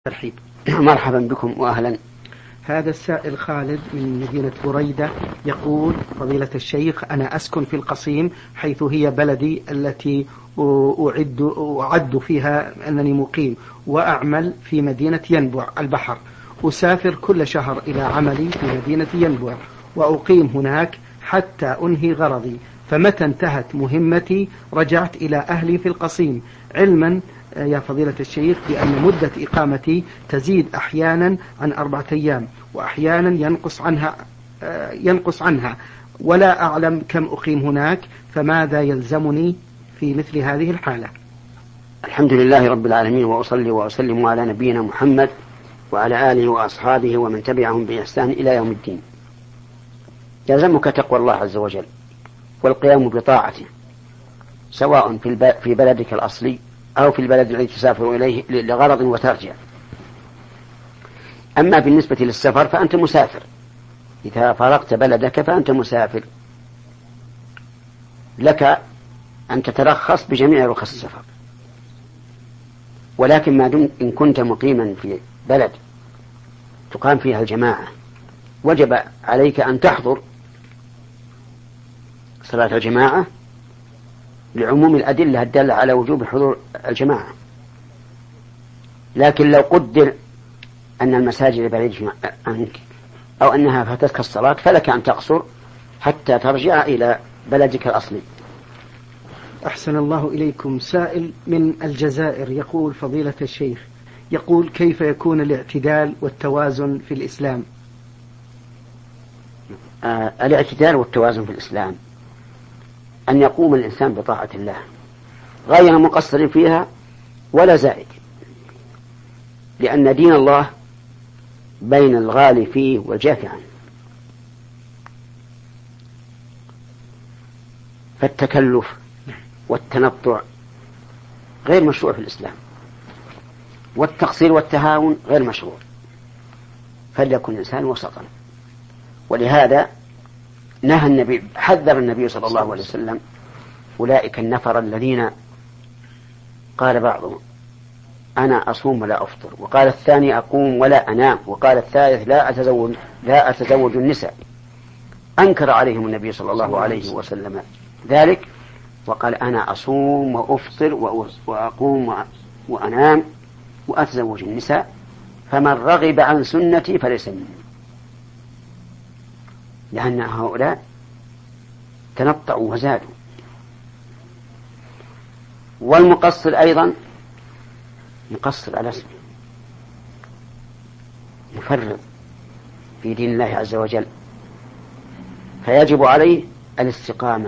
ترحيب. مرحبا بكم وأهلا. هذا السائل خالد من مدينة بريدة يقول: فضيلة الشيخ، أنا أسكن في القصيم حيث هي بلدي التي أعد فيها أنني مقيم، وأعمل في مدينة ينبع البحر. أسافر كل شهر إلى عملي في مدينة ينبع وأقيم هناك حتى أنهي غرضي، فمتى انتهت مهمتي رجعت إلى أهلي في القصيم، علما يا فضيلة الشيخ بأن مدة إقامتي تزيد أحيانا عن 4 أيام وأحيانا ينقص عنها ولا أعلم كم أقيم هناك، فماذا يلزمني في مثل هذه الحالة؟ الحمد لله رب العالمين، وأصلي وأسلم على نبينا محمد وعلى آله وأصحابه ومن تبعهم بإحسان إلى يوم الدين. يلزمك تقوى الله عز وجل والقيام بطاعته، سواء في بلدك الأصلي أو في البلد الذي تسافر إليه لغرض وترجع. أما بالنسبة للسفر فأنت مسافر، إذا فرقت بلدك فأنت مسافر، لك أن تترخص بجميع رخص السفر، ولكن ما دمت إن كنت مقيما في بلد تقام فيها الجماعة وجب عليك أن تحضر صلاة الجماعة لعموم الأدلة الدالة على وجوب حضور الجماعة. لكن لو قدر أن المساجد بعيدة عنك أو أنها فاتتك الصلاة فلك أن تقصر حتى ترجع إلى بلدك الأصلي. أحسن الله إليكم. سائل من الجزائر يقول: فضيلة الشيخ، يقول: كيف يكون الاعتدال والتوازن في الإسلام؟ الاعتدال والتوازن في الإسلام أن يقوم الإنسان بطاعة الله غير مقصر فيها ولا زائد، لأن دين الله بين الغالي فيه والجافي عنه، فالتكلف والتنطع غير مشروع في الإسلام، والتقصير والتهاون غير مشروع، فليكن الإنسان وسطا. ولهذا حذر النبي صلى الله عليه وسلم أولئك النفر الذين قال بعضهم: أنا أصوم ولا أفطر، وقال الثاني: أقوم ولا أنام، وقال الثالث: لا أتزوج النساء. أنكر عليهم النبي صلى الله عليه وسلم ذلك وقال: أنا أصوم وأفطر وأقوم وأنام وأتزوج النساء، فمن رغب عن سنتي فليس مني. لأن هؤلاء تنطعوا وزادوا. والمقصر أيضا مقصر على اسمه، مفرط في دين الله عز وجل، فيجب عليه الاستقامة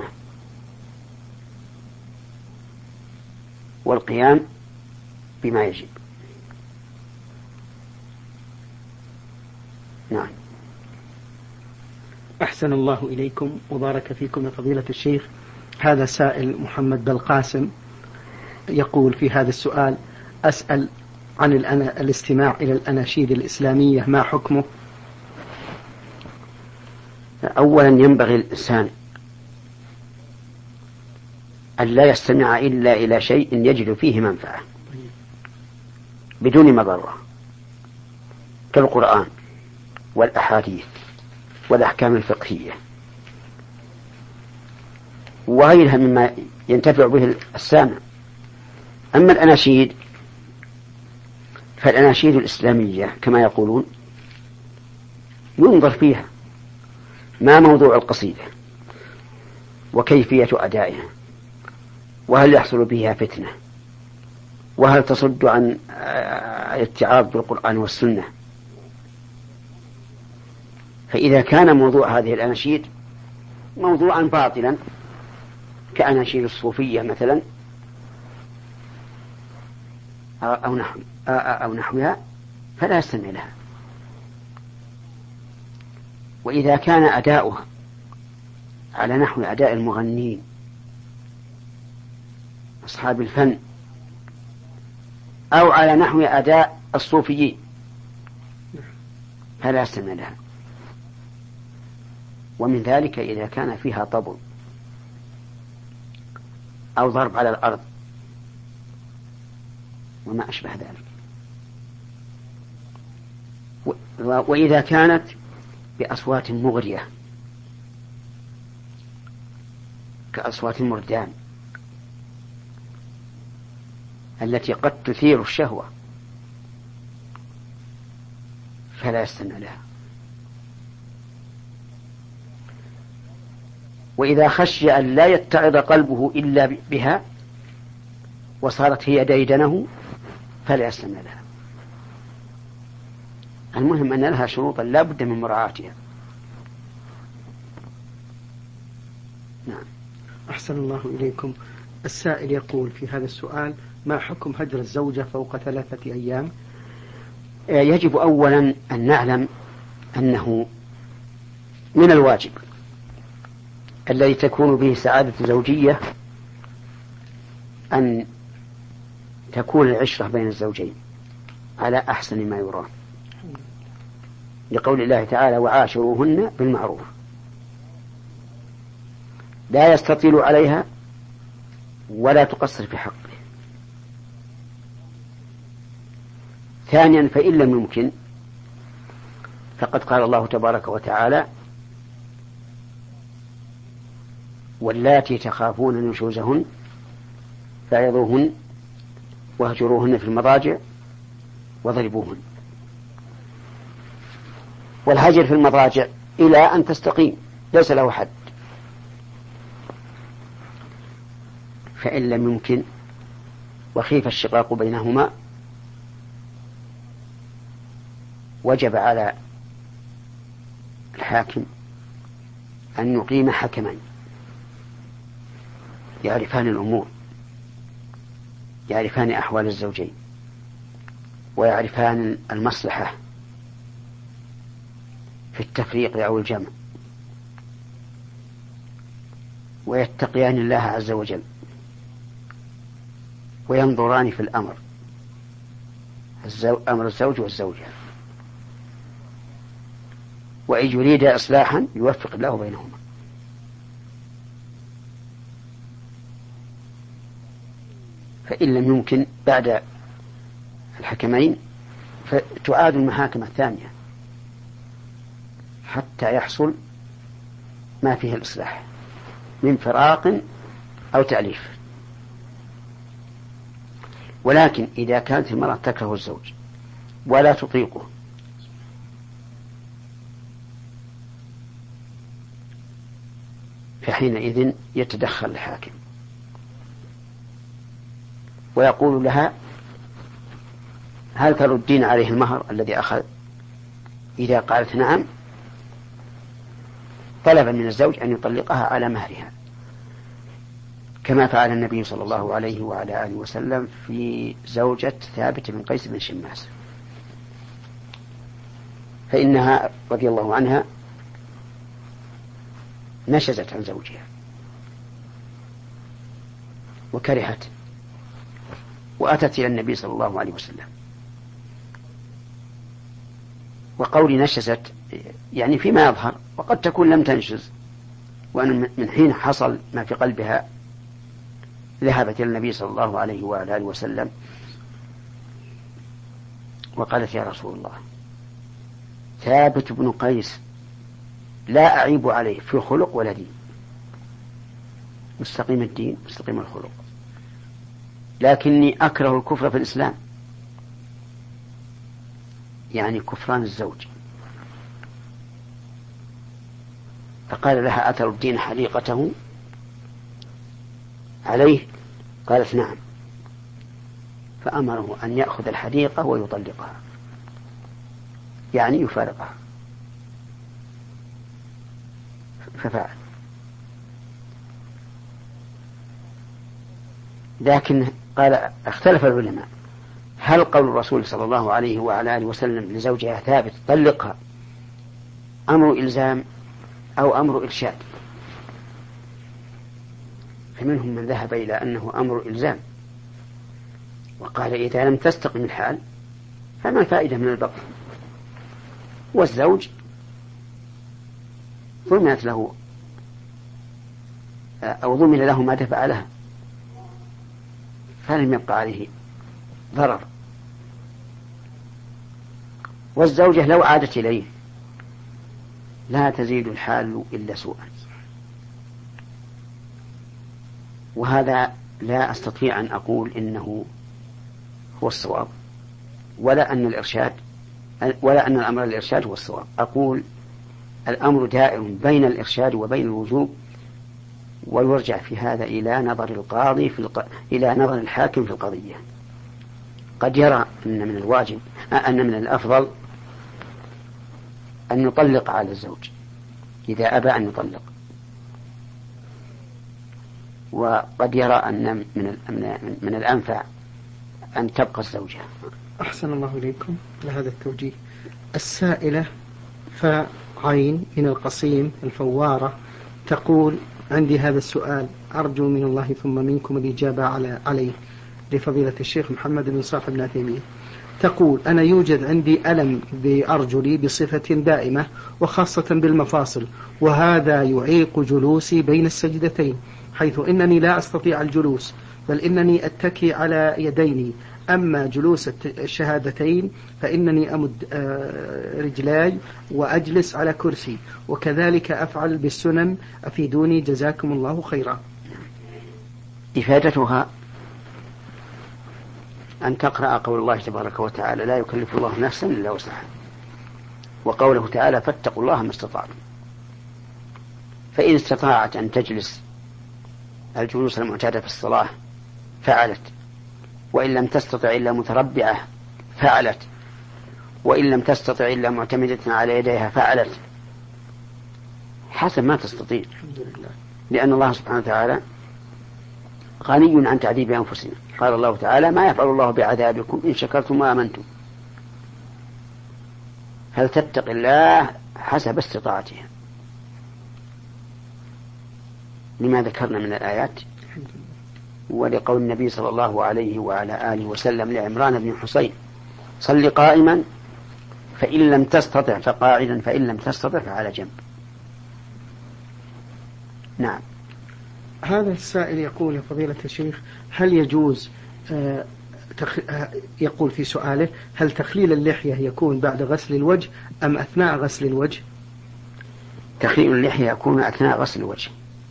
والقيام بما يجب. نعم. أحسن الله إليكم وبارك فيكم يا فضيلة الشيخ. هذا سائل محمد بالقاسم يقول في هذا السؤال: أسأل عن الاستماع إلى الأناشيد الإسلامية، ما حكمه؟ أولا ينبغي الإنسان أن لا يستمع إلا إلى شيء يجد فيه منفعة بدون مضرة، كالقرآن والأحاديث والأحكام الفقهية وغيرها مما ينتفع به السامع. أما الأناشيد فالأناشيد الإسلامية كما يقولون ينظر فيها ما موضوع القصيدة وكيفية أدائها، وهل يحصل بها فتنة، وهل تصد عن الاتعاظ بالقرآن والسنة. فإذا كان موضوع هذه الأناشيد موضوعا باطلا كأناشيد الصوفية مثلا أو نحوها فلا يستمع لها. وإذا كان أداؤها على نحو أداء المغنين أصحاب الفن أو على نحو أداء الصوفيين فلا يستمع لها. ومن ذلك إذا كان فيها طبل أو ضرب على الأرض وما أشبه ذلك. وإذا كانت بأصوات مغرية كأصوات المردان التي قد تثير الشهوة فلا يستمع لها. وإذا خشي أن لا يتعظ قلبه إلا بها وصارت هي ديدنه فلا يستمع لها. المهم أن لها شروطا لا بد من مراعاتها. نعم. أحسن الله إليكم. السائل يقول في هذا السؤال: ما حكم هجر الزوجة فوق 3 أيام؟ يجب أولا أن نعلم أنه من الواجب الذي تكون به سعادة زوجية أن تكون العشرة بين الزوجين على أحسن ما يرام، لقول الله تعالى: وعاشروهن بالمعروف، لا يستطيل عليها ولا تقصر في حقه. ثانيا، فإن لم يمكن فقد قال الله تبارك وتعالى: واللاتي تخافون نشوزهن فعظوهن واهجروهن في المضاجع واضربوهن. والهجر في المضاجع إلى أن تستقيم، ليس له حد. فإن لم يمكن وخيف الشقاق بينهما وجب على الحاكم أن يقيم حكمين يعرفان الأمور، يعرفان أحوال الزوجين ويعرفان المصلحة في التفريق أو الجمع، ويتقيان الله عز وجل وينظران في الأمر، أمر الزوج والزوجة، وإن يريد إصلاحا يوفق الله بينهما. فإن لم يمكن بعد الحكمين فتعاد المحاكم الثانية حتى يحصل ما فيه الإصلاح من فراق أو تأليف. ولكن إذا كانت المرأة تكره الزوج ولا تطيقه فحينئذ يتدخل الحاكم ويقول لها: هل تردين عليه المهر الذي أخذ؟ إذا قالت نعم طلب من الزوج أن يطلقها على مهرها، كما فعل النبي صلى الله عليه وعلى آله وسلم في زوجة ثابت بن قيس بن شماس، فإنها رضي الله عنها نشزت عن زوجها وكرهت وأتت إلى النبي صلى الله عليه وسلم. وقولي نشزت يعني فيما يظهر، وقد تكون لم تنشز، وأن من حين حصل ما في قلبها ذهبت إلى النبي صلى الله عليه وآله وسلم وقالت: يا رسول الله، ثابت بن قيس لا أعيب عليه في خلق ولا دين، مستقيم الدين مستقيم الخلق، لكني أكره الكفر في الإسلام، يعني كفران الزوج. فقال لها: أتر الدين حليقته عليه؟ قالت: نعم. فأمره أن يأخذ الحديقة ويطلقها، يعني يفارقها، ففعل. لكن قال اختلف العلماء: هل قول الرسول صلى الله عليه وعلى آله وسلم لزوجها ثابت طلقها أمر إلزام أو أمر إرشاد؟ فمنهم من ذهب إلى أنه أمر إلزام، وقال: إذا لم تستقم الحال فما الفائدة من البقاء؟ والزوج ضمنت له أو ضمن له ما دفع لها، فلم يبقى عليه ضرر. والزوجة لو عادت إليه لا تزيد الحال إلا سوءا. وهذا لا أستطيع أن أقول إنه هو الصواب، ولا أن الأمر الإرشاد هو الصواب. أقول الأمر دائر بين الإرشاد وبين الوجوب، ويرجع في هذا إلى نظر القاضي إلى نظر الحاكم في القضية. قد يرى أن من الأفضل أن يطلق على الزوج إذا أبى أن يطلق، وقد يرى أن من الأنفع أن تبقى الزوجة. أحسن الله إليكم لهذا التوجيه. السائلة فعين من القصيم الفوارة تقول: عندي هذا السؤال أرجو من الله ثم منكم الإجابة عليه لفضيلة الشيخ محمد بن صالح بن عثيمين. تقول: أنا يوجد عندي ألم بأرجلي بصفة دائمة وخاصة بالمفاصل، وهذا يعيق جلوسي بين السجدتين، حيث إنني لا أستطيع الجلوس، بل إنني أتكي على يديني. أما جلوس الشهادتين فإنني أمد رجلاي وأجلس على كرسي، وكذلك أفعل بالسنن، أفيدوني جزاكم الله خيرا. إفادتها أن تقرأ قول الله تبارك وتعالى: لا يكلف الله نفسا إلا وسعها، وقوله تعالى: فاتقوا الله ما استطعتم. فإن استطاعت أن تجلس الجلوس المعتادة في الصلاة فعلت، وإن لم تستطع إلا متربعة فعلت، وإن لم تستطع إلا معتمدة على يديها فعلت، حسب ما تستطيع، لأن الله سبحانه وتعالى غني عن تعذيب أنفسنا. قال الله تعالى: ما يفعل الله بعذابكم إن شكرتم وآمنتم. هل تتقي الله حسب استطاعتها لما ذكرنا من الآيات، ولقول النبي صلى الله عليه وعلى آله وسلم لعمران بن حصين: صل قائما فإن لم تستطع فقاعدا فإن لم تستطع فعلى جنب. نعم. هذا السائل يقول: يا فضيلة الشيخ، هل يجوز يقول في سؤاله: هل تخليل اللحية يكون بعد غسل الوجه أم أثناء غسل الوجه؟ تخليل اللحية يكون أثناء غسل الوجه،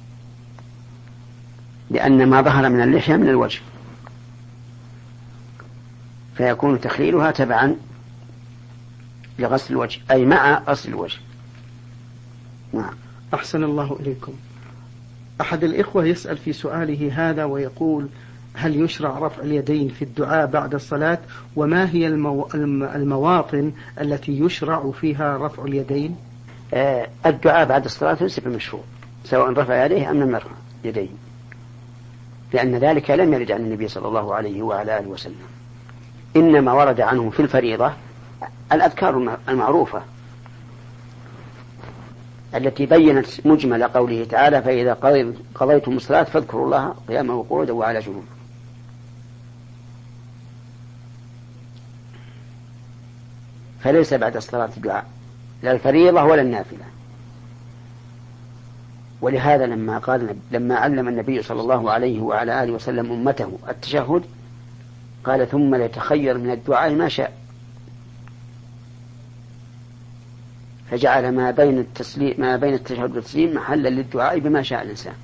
لأن ما ظهر من اللحية من الوجه، فيكون تخليلها تبعا لغسل الوجه، أي مع غسل الوجه. نعم. أحسن الله إليكم. أحد الإخوة يسأل في سؤاله هذا ويقول: هل يشرع رفع اليدين في الدعاء بعد الصلاة؟ وما هي المواطن التي يشرع فيها رفع اليدين؟ الدعاء بعد الصلاة ليس بمشروع، سواء رفع يديه أم لم يرفع يديه، لأن ذلك لم يرد عن النبي صلى الله عليه وعلى آله وسلم. إنما ورد عنه في الفريضة الأذكار المعروفة التي بينت مجمل قوله تعالى: فإذا قضيتم الصلاة فاذكروا الله قياما وقعودا وعلى جنوب. فليس بعد الصلاة دعاء، لا الفريضة ولا النافلة. ولهذا لما علم النبي صلى الله عليه وعلى آله وسلم أمته التشهد قال: ثم ليتخير من الدعاء ما شاء، فجعل ما بين التشهد والتسليم محلا للدعاء بما شاء الإنسان.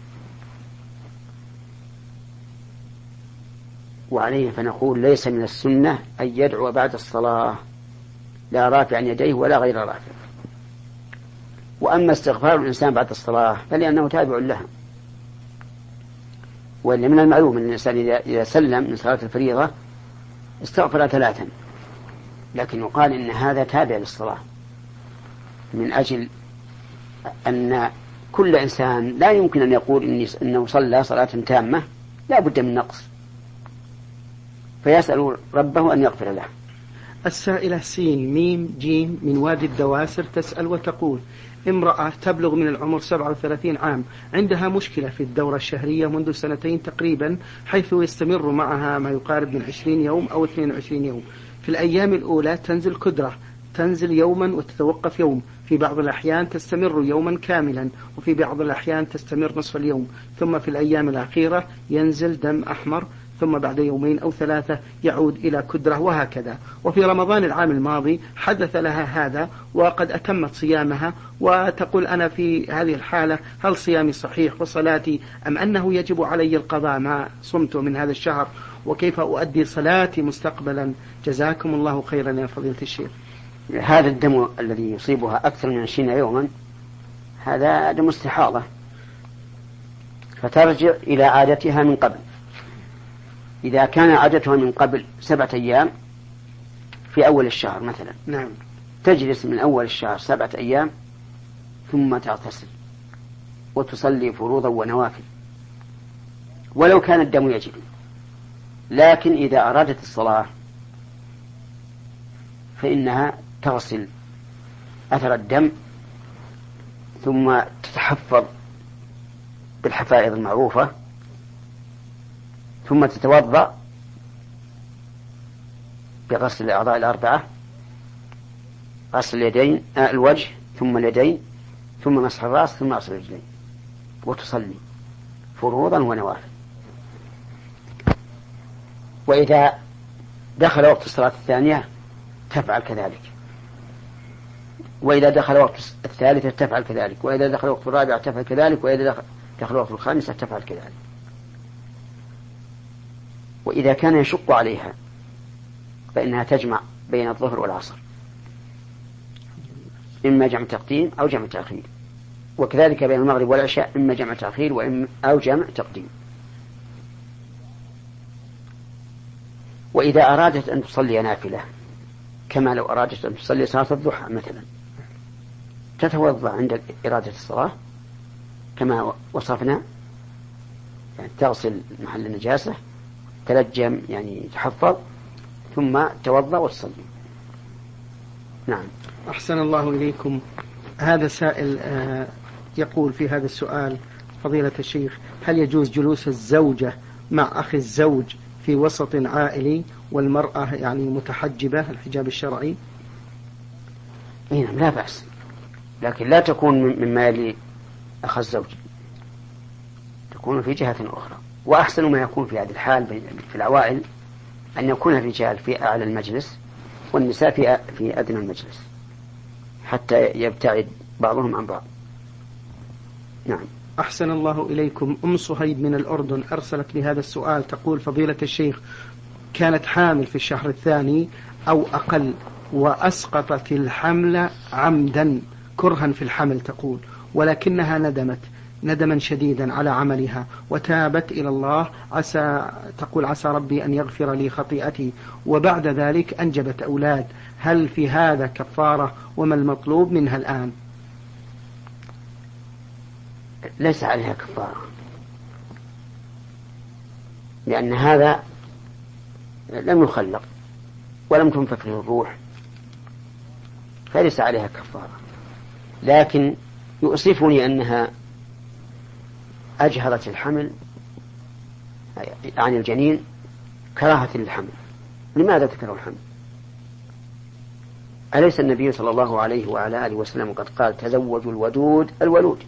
وعليه فنقول: ليس من السنة أن يدعو بعد الصلاة، لا رافعا يديه ولا غير رافع. وأما استغفار الإنسان بعد الصلاة فلأنه تابع لها، وإلا من المعلوم أن الإنسان إذا سلم من صلاة الفريضة استغفر 3، لكن يقال إن هذا تابع للصلاة، من أجل أن كل إنسان لا يمكن أن يقول إنه صلى صلاة تامة، لا بد من نقص، فيسأل ربه أن يغفر له. السائلة سين ميم جيم من وادي الدواسر تسأل وتقول: امرأة تبلغ من العمر 37 عام، عندها مشكلة في الدورة الشهرية منذ 2 سنين تقريبا، حيث يستمر معها ما يقارب من 20 يوم أو 22 يوم. في الأيام الأولى تنزل كدرة، تنزل يوما وتتوقف يوم، في بعض الأحيان تستمر يوما كاملا، وفي بعض الأحيان تستمر نصف اليوم، ثم في الأيام الأخيرة ينزل دم أحمر ثم بعد يومين أو 3 يعود إلى كدرة، وهكذا. وفي رمضان العام الماضي حدث لها هذا وقد أتمت صيامها، وتقول أنا في هذه الحالة هل صيامي صحيح وصلاتي أم أنه يجب علي القضاء ما صمت من هذا الشهر، وكيف أؤدي صلاتي مستقبلا؟ جزاكم الله خيرا يا فضيلة الشيخ. هذا الدم الذي يصيبها أكثر من 20 يوما هذا دم استحاضة، فترجع إلى عادتها من قبل. إذا كان عادتها من قبل 7 أيام في أول الشهر مثلا، نعم، تجلس من أول الشهر 7 أيام ثم تغتسل وتصلي فروضا ونوافل ولو كان الدم يجري. لكن إذا أرادت الصلاة فإنها تغسل أثر الدم ثم تتحفظ بالحفائظ المعروفة، ثم تتوضأ بغسل الأعضاء ال4، غسل اليدين الوجه ثم اليدين ثم مسح الرأس ثم غسل الرجلين، وتصلي فروضا ونوافل. وإذا دخل وقت الصلاة الثانية تفعل كذلك، وإذا دخل وقت الثالثة تفعل كذلك، وإذا دخل وقت الرابعة تفعل كذلك، وإذا دخل وقت الخامسة تفعل كذلك. وإذا كان يشق عليها فإنها تجمع بين الظهر والعصر، إما جمع تقديم أو جمع تأخير، وكذلك بين المغرب والعشاء إما جمع تأخير أو جمع تقديم. وإذا أرادت أن تصلي نافلة كما لو أرادت أن تصلي صلاة الضحى مثلا، تتوضأ عند إرادة الصلاة كما وصفنا، يعني تغسل محل النجاسة، تلجم يعني تحفظ، ثم توضأ وتصلي. نعم. أحسن الله إليكم. هذا سائل يقول في هذا السؤال: فضيلة الشيخ، هل يجوز جلوس الزوجة مع أخي الزوج في وسط عائلي والمرأة يعني متحجبة الحجاب الشرعي؟ لا بأس، لكن لا تكون مما يلي أخ الزوج، تكون في جهة أخرى. وأحسن ما يكون في هذه الحال في العوائل أن يكون الرجال في أعلى المجلس والنساء في أدنى المجلس حتى يبتعد بعضهم عن بعض. نعم. أحسن الله إليكم. أم صهيب من الأردن أرسلت بهذا السؤال، تقول: فضيلة الشيخ، كانت حامل في الشهر الثاني أو أقل وأسقطت الحمل عمدا كرها في الحمل، تقول، ولكنها ندمت ندما شديدا على عملها وتابت إلى الله، تقول: عسى ربي أن يغفر لي خطيئتي، وبعد ذلك أنجبت أولاد، هل في هذا كفارة؟ وما المطلوب منها الآن؟ ليس عليها كفارة، لأن هذا لم يخلق ولم تنفخ فيه الروح، فليس عليها كفارة. لكن يؤسفني أنها أجهرت الحمل عن الجنين كراهة للحمل. لماذا تكره الحمل؟ أليس النبي صلى الله عليه وعلى آله وسلم قد قال: تزوجوا الودود الولود؟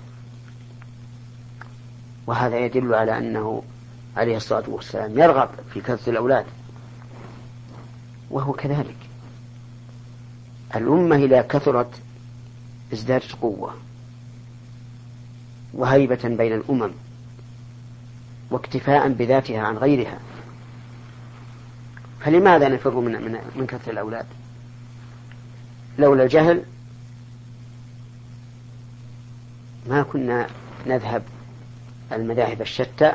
وهذا يدل على أنه عليه الصلاة والسلام يرغب في كثرة الأولاد، وهو كذلك. الأمة إذا كثرت ازدادت قوة وهيبة بين الأمم واكتفاء بذاتها عن غيرها، فلماذا نفر من كثرة الأولاد؟ لولا الجهل ما كنا نذهب المذاهب الشتى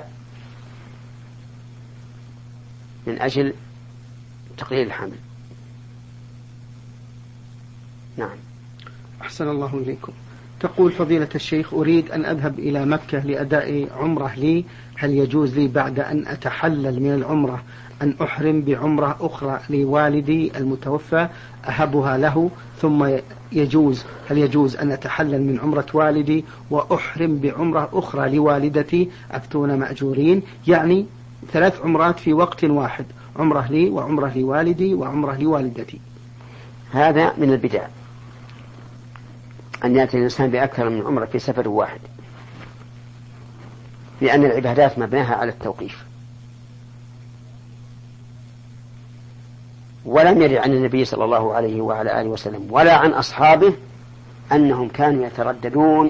من أجل تقليل الحمل. نعم. أحسن الله إليكم. تقول: فضيلة الشيخ، أريد أن أذهب إلى مكة لأداء عمرة لي، هل يجوز لي بعد أن أتحلل من العمرة أن أحرم بعمرة أخرى لوالدي المتوفى أهبها له؟ ثم هل يجوز أن أتحلل من عمرة والدي وأحرم بعمرة أخرى لوالدتي؟ أفتون مأجورين، يعني 3 عمرات في وقت واحد، عمرة لي وعمرة لوالدي وعمرة لوالدتي. هذا من البدع أن يأتي الإنسان بأكثر من عمرة في سفر واحد، لأن العبادات مبناها على التوقيف، ولم يرد عن النبي صلى الله عليه وعلى آله وسلم ولا عن أصحابه أنهم كانوا يترددون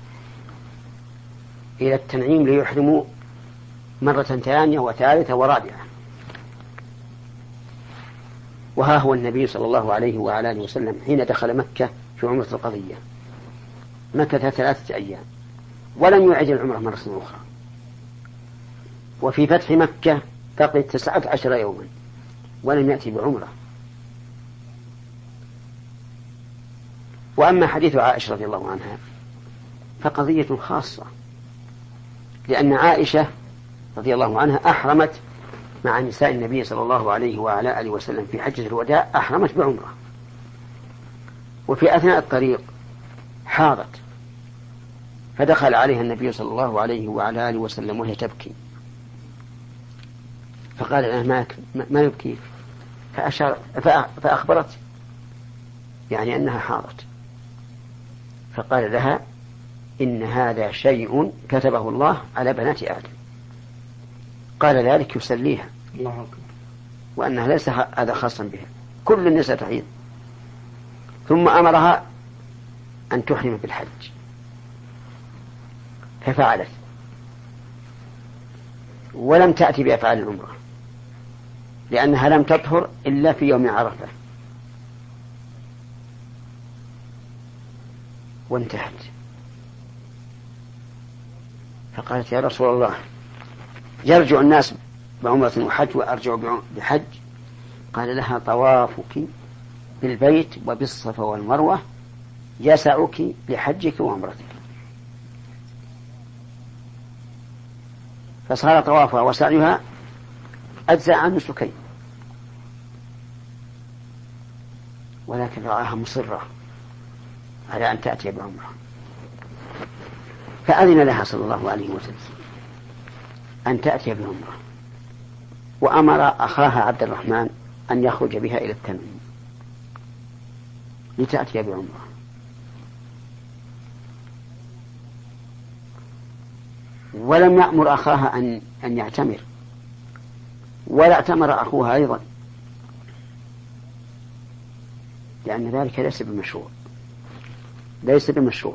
إلى التنعيم ليحرموا مرة ثانية وثالثة ورابعة. وها هو النبي صلى الله عليه وعلى آله وسلم حين دخل مكة في عمرة القضية مكث 3 أيام ولم يعد العمرة مرة أخرى، وفي فتح مكة بقي 19 يوما ولم يأتي بعمرة. وأما حديث عائشة رضي الله عنها فقضية خاصة، لأن عائشة رضي الله عنها أحرمت مع نساء النبي صلى الله عليه وعلى آله وسلم في حجة الوداع، أحرمت بعمرة، وفي أثناء الطريق حاضت، فدخل عليها النبي صلى الله عليه وعلى آله وسلم وهي تبكي، فقال لها ما يبكيك؟ فأخبرت يعني أنها حاضت، فقال لها إن هذا شيء كتبه الله على بنات آدم، قال ذلك يسليها الله أكبر، وأنها ليس هذا خاصا بها، كل النساء تحيض. ثم أمرها أن تحرم بالحج ففعلت، ولم تأتي بأفعال العمرة لأنها لم تطهر إلا في يوم عرفة، وانتهت. فقالت يا رسول الله يرجع الناس بعمرة وحج وأرجع بحج؟ قال لها طوافك بالبيت وبالصفا والمروة يسعك لحجك وعمرتك. فصار طوافها وسعيها أجزاء عن نسكين، ولكن رآها مصرة على أن تأتي بعمرة، فأذن لها صلى الله عليه وسلم أن تأتي بعمرة، وأمر أخاها عبد الرحمن أن يخرج بها إلى التنعيم لتأتي بعمرة. ولم يأمر أخاها أن يعتمر، ولا اعتمر أخوها أيضا، لأن ذلك ليس بمشروع.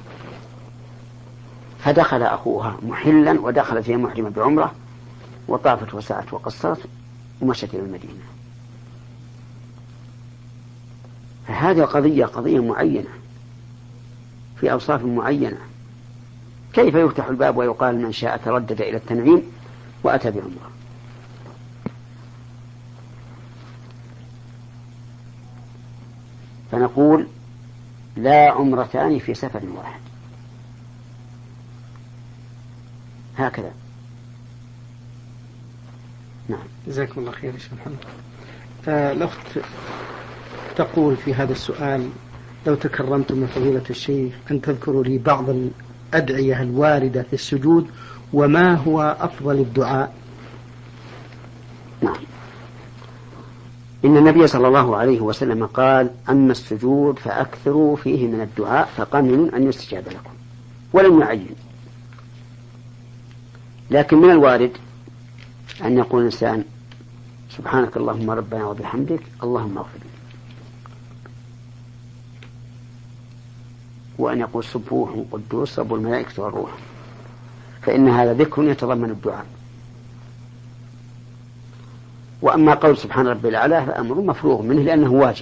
فدخل أخوها محلا ودخلت هي محرمة بعمرة، وطافت وسعت وقصرت ومشت إلى المدينة. فهذه قضية معينة في أوصاف معينة، كيف يفتح الباب ويقال من شاء تردد إلى التنعيم وأتى بعمرة؟ فنقول لا عمرتان في سفر واحد، هكذا. نعم. جزاكم الله خير يا شيخ محمد. الأخت تقول في هذا السؤال لو تكرمتم من فضيلة الشيخ أن تذكروا لي بعض الأدعية الواردة في السجود، وما هو أفضل الدعاء؟ نعم. إن النبي صلى الله عليه وسلم قال أما السجود فأكثروا فيه من الدعاء فقمن أن يستجاب لكم، ولم يعين. لكن من الوارد أن يقول الإنسان سبحانك اللهم ربنا وبحمدك اللهم اغفر لي، وأن يقول سبوح قدوس رب الملائكة والروح، فإن هذا ذكر يتضمن الدعاء. وأما قول سبحان ربي الأعلى فأمر مفروغ منه لأنه واجب،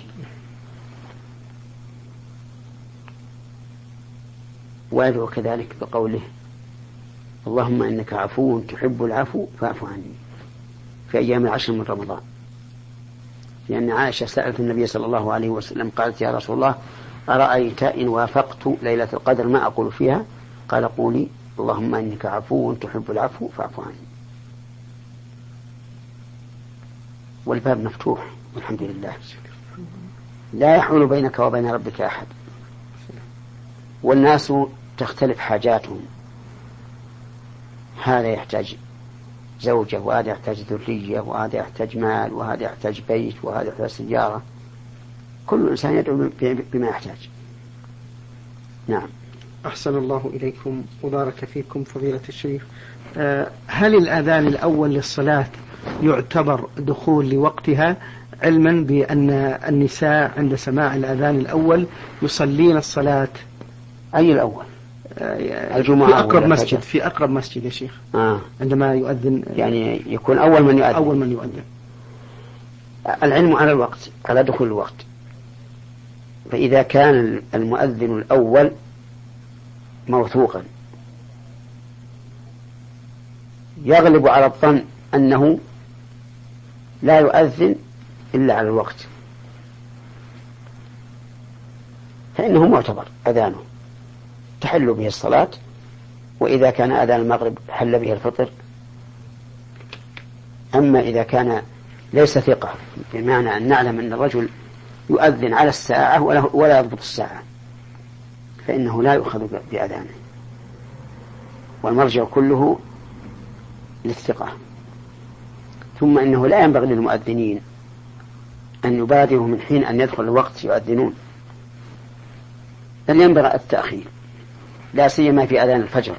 ويدعو كذلك بقوله اللهم إنك عفو تحب العفو فاعف عني في أيام العشر من رمضان، لأن عائشة سألت النبي صلى الله عليه وسلم قالت يا رسول الله أرأيت إن وافقت ليلة القدر ما أقول فيها؟ قال قولي اللهم إنك عفو تحب العفو فاعف عني. والباب مفتوح والحمد لله، لا يحول بينك وبين ربك أحد. والناس تختلف حاجاتهم، هذا يحتاج زوجة، وهذا يحتاج ذرية، وهذا يحتاج مال، وهذا يحتاج بيت، وهذا يحتاج سيارة، كل إنسان يدعو بما يحتاج. نعم. أحسن الله إليكم وبارك فيكم فضيلة الشيخ. هل الأذان الأول للصلاة يعتبر دخول لوقتها، علما بأن النساء عند سماع الأذان الأول يصلين الصلاة. أي الأول؟ الجمعة في أقرب مسجد يا شيخ. عندما يؤذن يعني يكون أول من يؤذن. العلم على الوقت، على دخول الوقت. فإذا كان المؤذن الأول موثوقا يغلب على الظن أنه لا يؤذن إلا على الوقت، فإنه معتبر أذانه تحل به الصلاة. وإذا كان أذان المغرب حل به الفطر. أما إذا كان ليس ثقة، بمعنى أن نعلم أن الرجل يؤذن على الساعة ولا يضبط الساعة، فإنه لا يؤخذ بأذانه، والمرجع كله للثقة. ثم إنه لا ينبغي للمؤذنين أن يبادروا من حين أن يدخل الوقت يؤذنون، بل ينبغي التأخير، لا سيما في أذان الفجر.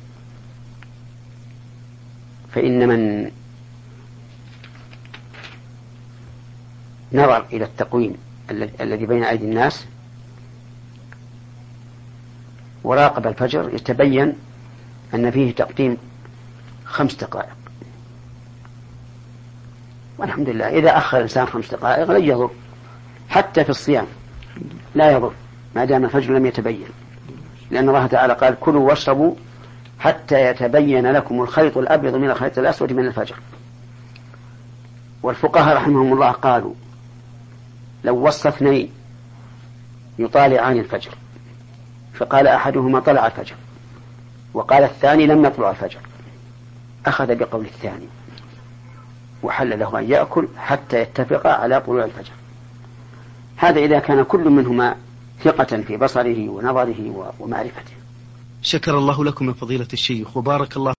فإن من نظر إلى التقويم الذي بين أيدي الناس وراقب الفجر يتبين أن فيه تقديم 5 دقائق. والحمد لله، إذا أخر الإنسان 5 دقائق لن يضر، حتى في الصيام لا يضر ما دام الفجر لم يتبين، لأن الله تعالى قال: كلوا واشربوا حتى يتبين لكم الخيط الأبيض من الخيط الأسود من الفجر. والفقهاء رحمهم الله قالوا: لو وصى 2 يطالعان الفجر، فقال أحدهما طلع الفجر وقال الثاني لم يطلع الفجر، أخذ بقول الثاني، وحل له أن يأكل حتى يتفق على طلوع الفجر. هذا إذا كان كل منهما ثقة في بصره ونظره ومعرفته. شكر الله لكم يا فضيلة الشيخ، وبارك الله